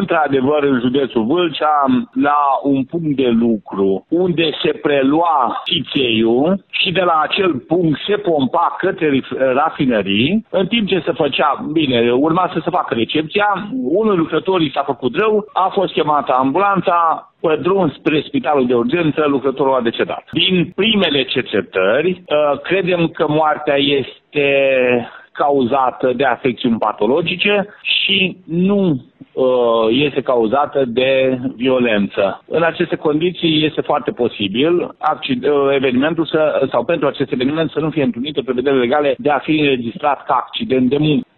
într-adevăr, în județul Vâlcea, la un punct de lucru unde se prelua țițeiul și de la acel punct se pompa către rafinării, în timp ce se făcea, bine, urma să se facă recepția, unul lucrătorii s-a făcut rău, a fost chemată ambulanța, pe drum spre spitalul de urgență, lucrătorul a decedat. Din primele cercetări, credem că moartea este cauzată de afecțiuni patologice și nu este cauzată de violență. În aceste condiții este foarte posibil evenimentul sau pentru acest eveniment să nu fie întrunite prevederile legale de a fi înregistrat ca accident de muncă.